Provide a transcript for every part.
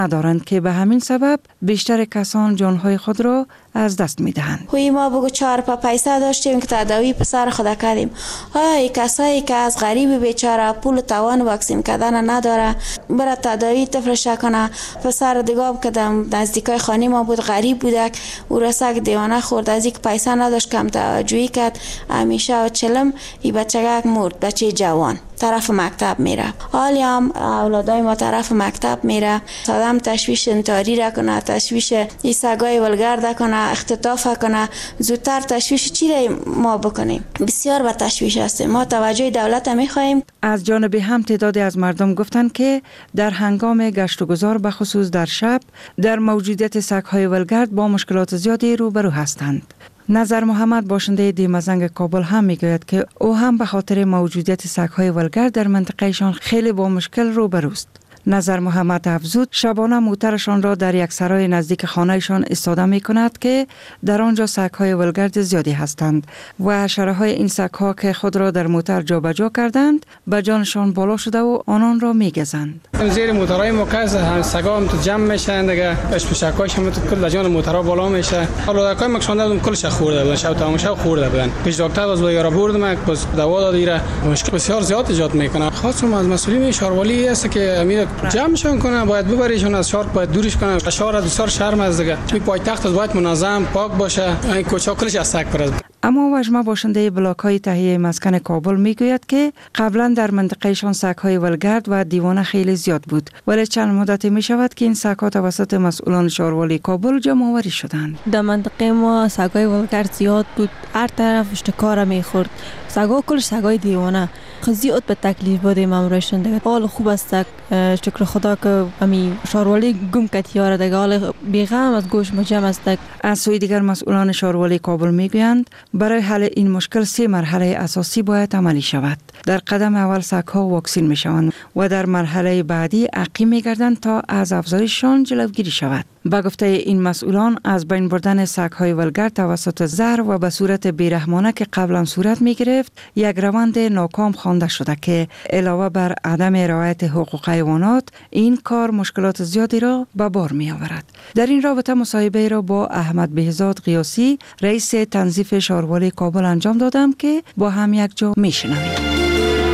ندارند که به همین سبب بیشتر کسان جانهای خود را از دست می‌دهند. ما بگو 4 پیسه داشتیم که تداوی پسر خود کردیم. ای کسایی که از غریب بیچاره پول توان واکسین کردن نداره بره تداوی طفلش کنه. پسر دیگه که نزدیکای خانه ما بود غریب بودک او رسک دیوانه خورد از یک پیسه نداشت کم توجهی کرد همیشه و چلم ای بچه مرد بچه جوان طرف مکتب میره. حالی هم اولادای ما طرف مکتب میره صدام تشویش انتحاری را کنه تشویش ای سگای ولگرد کنه اختطاف کنه زودتر تشویش چی را ما بکنیم. بسیار بر تشویش هستیم. ما توجه دولت میخواهیم. از جانب هم تعدادی از مردم گفتند که در هنگام گشت و گذار به خصوص در شب در موجودیت سگ‌های ولگرد با مشکلات زیادی روبرو هستند. نظر محمد باشنده دیمزنگ کابل هم میگوید که او هم به خاطر موجودیت سگ‌های ولگرد در منطقهشان خیلی با مشکل روبروست. نظر محمد افزود شبانه موترشان را در یک سرای نزدیک خانهشان استاده می کند که در آنجا سگ‌های ولگرد زیادی هستند و حشره‌های این سگ‌ها که خود را در موتر جابجا کردند به جانشان بالا شده و آنان را می‌گزند. زیر موترهای مکز هم سگا هم تو جمع میشن دیگه پشپشکاش هم تو کل جان موترها بالا میشه. حالا دکای مکشونده بودم کلش خورده بودن شب تمام شب خورده بودن. پیش دکتر از یارا بردم پس دوا داد ایره مشکل بسیار زیاد ایجاد میکنه. خاصم از مسئولین شهرولی است که امید جمعشون کنه باید ببریشون از شهر باید دورش کنه. شهر بسیار شرم از دیگه توی پایتخت باید منظم پاک باشه. این کوچه کلش از سگ پر است. اما وجمه باشنده بلاک‌های تهیه مسکن کابل میگوید که قبلا در منطقهشان سگ‌های ولگرد و دیوانه خیلی زیاد بود ولی چند مدت می شود که این سگ‌ها توسط مسئولان شهروالی کابل جمع آوری شدند. در منطقه ما سگ‌های ولگرد زیاد بود. هر طرف اشتکار میخورد. سگ‌ها کلش سگ‌های دیوانه زیاد به تکلیف بودیم امروزشون دیگه. حال خوب است شکر خدا که امی شهروالی گم کتیاره دیگه حال بیغم از گوش مجم است. از سوی دیگر مسئولان شهروالی کابل میگویند برای حل این مشکل 3 مرحله اساسی باید عملی شود. در قدم اول سگ‌ها واکسین میشوند و در مرحله بعدی عقیم میگردند تا از افزایششان جلوگیری شود. با گفته این مسئولان از بین بردن سگ‌های ولگرد توسط زهر و به صورت بیرحمانه که قبلا صورت میگرفت یک روند ناکام خوانده شده که علاوه بر عدم رعایت حقوق حیوانات این کار مشکلات زیادی را به بار می آورد. در این رابطه مصاحبه را با احمد بهزاد قیاسی رئیس تنظیف شهروالی کابل انجام دادم که با هم یک جا میشنویم.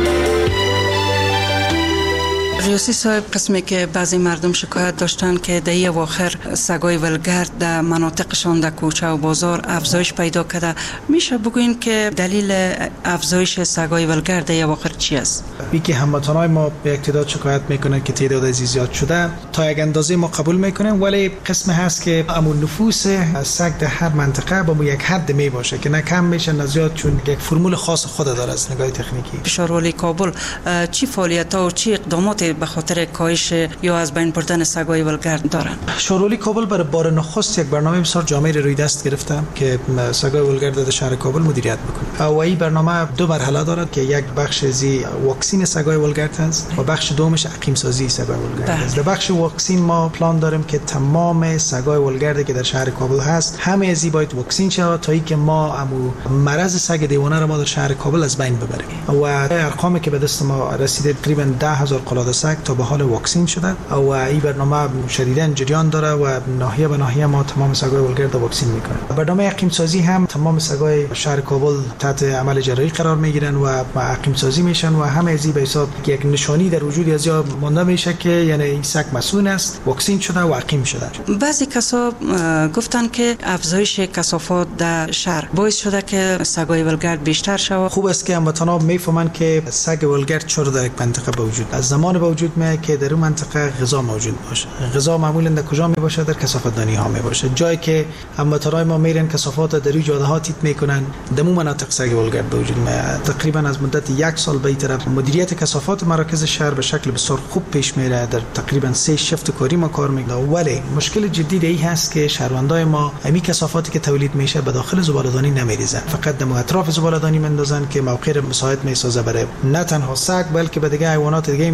ریاسی صاحب، قسمی که بعضی مردم شکایت داشتن که در اواخر سگای ولگرد در مناطقشان در کوچه و بازار افزایش پیدا کرده، میشه بگوین که دلیل افزایش سگای ولگرد در اواخر چی است؟ که هموطنای ما به یک تعداد شکایت میکنن که تعداد زیاد شده، تا یک اندازه ما قبول میکنیم، ولی قسم هست که امون نفوس سگ در هر منطقه با یک حد می باشه که نه کم میشه نه زیاد، چون یک فرمول خاص خود داره از نگاه تکنیکی. شهروالی کابل چی فعالیت‌ها و چی اقدامات به خاطر کاهش یا از بین بردن سگای ولگرد دارن؟ شهروالی کابل برای بار نخست یک برنامه بسیار جامع روی دست گرفته که سگای ولگرد در شهر کابل مدیریت بکنه. و این برنامه 2 مرحله دارد که یک بخش زی واکسین سگای ولگرد است و بخش دومش عقیم سازی سگای ولگرد است. در بخش واکسین ما پلان داریم که تمام سگای ولگردی که در شهر کابل هست همه ازی باید واکسین شود تا اینکه ما مرض سگ دیوانه را ما در شهر کابل از بین ببریم. و ارقامی که به دست ما رسیده تقریبا 10,000 قلاده سگ تا به حال واکسین شده و این برنامه شدیداً جریان داره و ناحیه به ناحیه ما تمام سگای ولگرد واکسین میکنیم. برنامه عقیم سازی هم تمام سگای شهر کابل تحت عمل جراحی قرار میگیرن و عقیم سازی میشن و همه ازی به حساب یک نشانی در وجود از یا مانده میشه که یعنی این سگ مسئول است، واکسین شده و عقیم شده. بعضی کسا گفتن که افزایش کثافات در شهر باعث شده که سگای ولگرد بیشتر شود. خوب است که هموطنان میفهمن که سگ ولگرد چرا در یک منطقه به وجود از زمان وجود میاد که در اون منطقه غذا موجود باشه. غذا معمولا در کجا می باشه؟ در کثافت دانی ها می باشه. جایی که هموطنان ما میرن کثافات در روی جاده ها تیت میکنن، در اون مناطق سگ ولگرد به وجود میاد. تقریبا از مدت 1 سال به این طرف مدیریت کثافات مراکز شهر به شکل بسیار خوب پیش میره. در تقریبا 3 شفت کاری ما کار میکنیم. ولی مشکل جدی این هست که شهروندای ما همین کثافاتی که تولید میشه به داخل زباله‌دانی نمیریزن، فقط در اطراف زباله‌دانی میندازن که موقع مساعد میسازه برای نه تنها سگ بلکه به دیگه حیوانات دیگه هم که در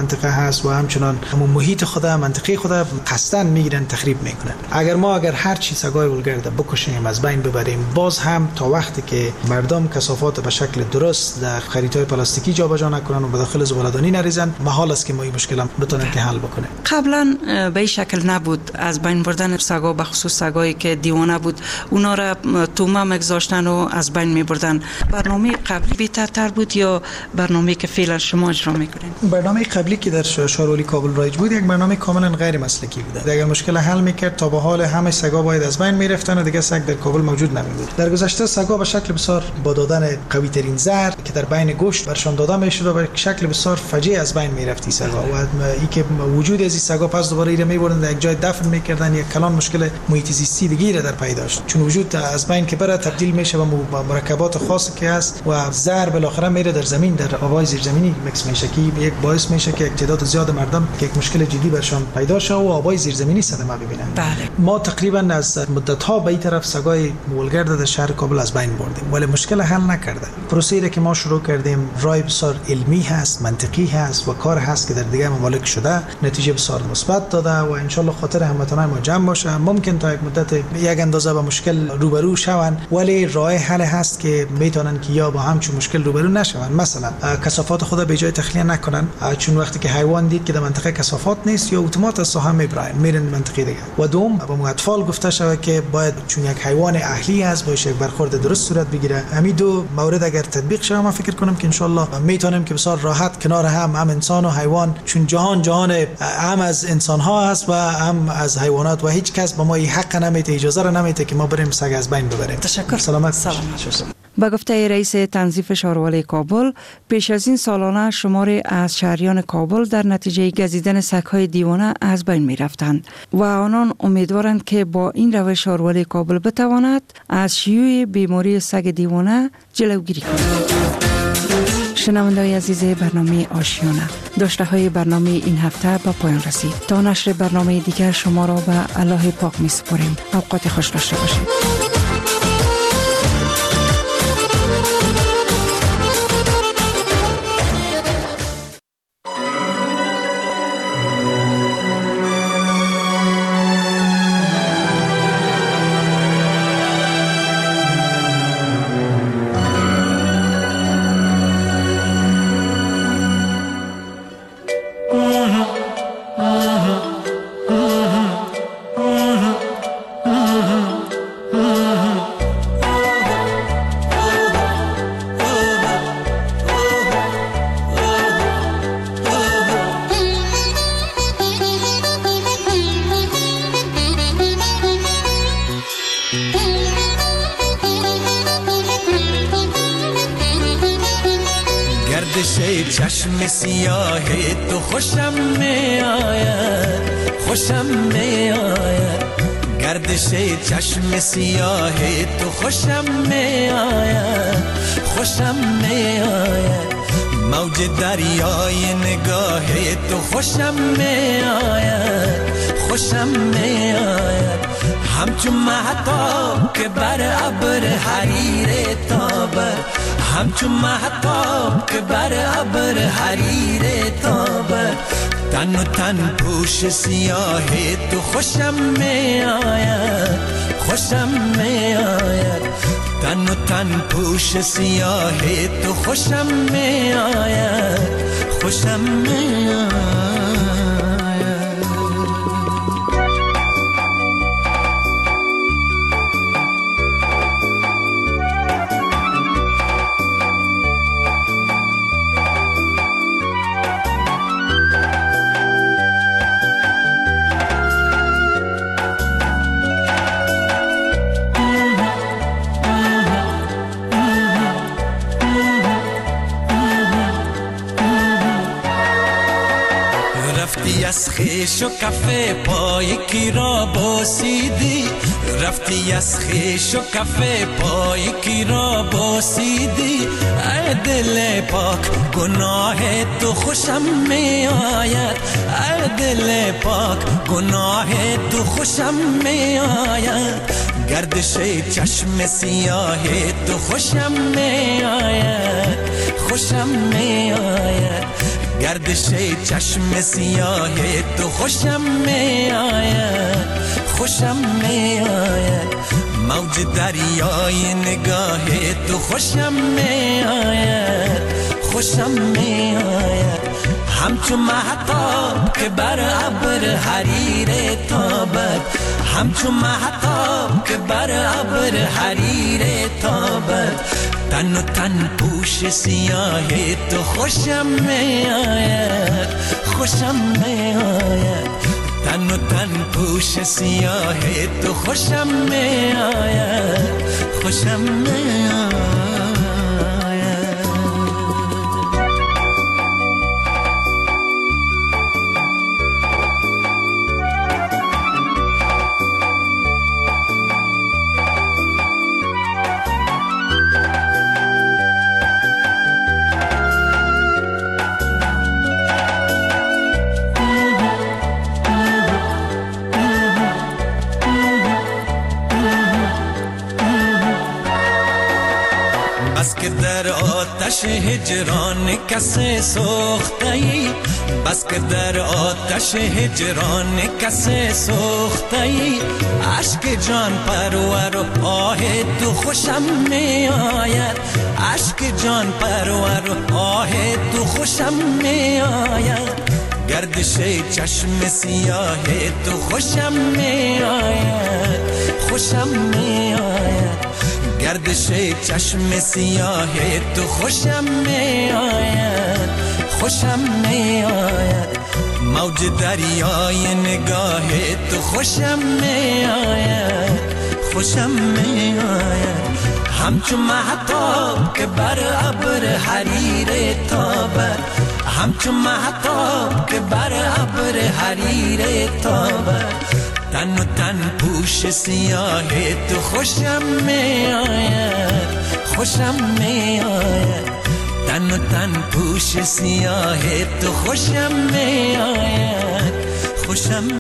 منطقه هست و همچنان همون محیط خود، منطقه خود قصدن میگیرن تخریب میکنن. اگر هر چی سگای ولگرد بکشیم، از بین ببریم، باز هم تا وقتی که مردم کثافات به شکل درست در خریطهای پلاستیکی جابجا نکنن و به داخل زباله‌دانی نریزن، محال است که ما این مشکل هم بتونیم که حل بکنه. قبلا به این شکل نبود از بین بردن سگا، به خصوص سگایی که دیوانه بود اونا را تومه میگذاشتن و از بین میبردن. برنامه قبلی بهترتر بود یا برنامه که فعلا شما اجرا میکنین؟ برنامه قبلی که در شهرولی کابل رایج بود یک برنامه کاملا غیر مسلکی بود. اگر مشکل حل میکرد تا به حال همه سگا باید از بین میرفتن و دیگه سگ در کابل موجود نمیبود. در گذشته سگا به شکل بسیار با دادن قوی ترین زهر که در بین گوشت برشان داده میشد و به شکل بسیار فجیع از بین میرفتی سگا و این که وجود از این سگا پس دوباره ایره میبردن در یک جای دفن میکردن، یک کلان مشکل محیط زیستی دیگه در پیدا داشت، چون وجود از بین که بره تبدیل میشه به مرکبات خاصی که هست و زهر بالاخره میره در زمین، در آبای زیرزمینی میکس میشه که یک باعث میشه که تعداد زیاد مردم که یک مشکل جدی برشان پیدا شه و آبای زیرزمینی صدمه ببینن. بله. ما تقریبا از مدت ها به این طرف سگای ولگرد در شهر کابل از بین بردیم ولی مشکل حل نکرده. پروسه‌ای که ما شروع کردیم رای بسیار علمی هست، منطقی هست و کار هست که در دیگه ممالک شده، نتیجه بسیار مثبت داده و ان شاء الله خاطر هموطنان ما جمع باشه. ممکن تا یک مدت یک اندازه با مشکل روبرو شوند ولی راه حل هست که میتونن که یا با همچون مشکل روبرو نشوند. مثلا کثافات خود به جای تخلیه نکنن، چون وقتی که حیوان دید که در منطقه کثافات نیست یا اتومات از ساحه میبرن میرن منطقه دیگه. و دوم با اطفال گفته شود که باید چون یک حیوان اهلی است باشه یک برخورد درست صورت بگیره. همین دو مورد اگر تطبیق شه من فکر کنم که ان شاء الله میتونیم که بسیار راحت کنار هم انسان و حیوان، چون جهان هم از انسان ها است و هم از حیوانات و هیچ کس به ما این حق نمیده، اجازه را نمیده که ما بریم سگ از بین ببریم. تشکر. سلامت. با گفته رئیس تنظیف شهرولی کابل، پیش از این سالانه شماری از شهریان کابل در نتیجه گزیدن سگ‌های دیوانه از بین می‌رفتند و آنان امیدوارند که با این روش شهرولی کابل بتواند از شیوع بیماری سگ دیوانه جلوگیری کند. شنونده‌های عزیز برنامه آشیانه، داشته‌های برنامه این هفته به پایان رسید. تا نشر برنامه دیگر شما را به الله پاک می‌سپاریم. اوقات خوش داشته باشید. چشم سیاه تو خوشم می آید، خوشم می آید. گردش چشم سیاه تو خوشم می آید، خوشم می آید. موج دریای نگاه تو خوشم می آید، خوشم می آید. همچون مهتاب که بر ابر حریر تابد، همچون مهتاب که بر ابر حریر تابد. تن و تن پوش سیاه تو خوشم می آید، خوشم می آید. تن و تن پوش سیاه تو خوشم می آید، خوشم می آید. از خیش و کفه پای کی را بوسیدی، رفتی از خیش و کفه پای کی را بوسیدی. ای دل پاک گناه تو خوشم می آید، ای دل پاک گناه تو خوشم می آید. گردش چشم سیاه تو خوشم می آید، خوشم می آید. گردش چشم سیاه تو خوشم می آید، خوشم می آید. موج دریای نگاه تو خوشم می آید، خوشم می آید. همچو مهتاب که بر ابر حریر تابد، همچو مهتاب که بر ابر حریر تابد. تن و تن پوش سیاه تو خوشم می آید، خوشم می آید. تن و تن پوش سیاه تو خوشم می آید، خوشم می آید. بس که در آتش هجران کسی سوخته ای، بس که در آتش هجران کسی سوخته ای. عشق جان پرور و آه تو خوشم می آید، عشق جان پرور و آه تو خوشم می آید. گردش چشم سیاه تو خوشم می آید، خوشم می آید. گردش چشم سیاه تو خوشم می آید، خوشم می آید. موج دریای نگاه تو خوشم می آید، خوشم می آید. همچو مهتاب که بر ابر حریر تابد، همچو مهتاب که بر ابر حریر تابد. تن و تن پوش سیاه تو خوشم می آید، خوشم می آید. تن و تن پوش سیاه تو خوشم می آید، خوشم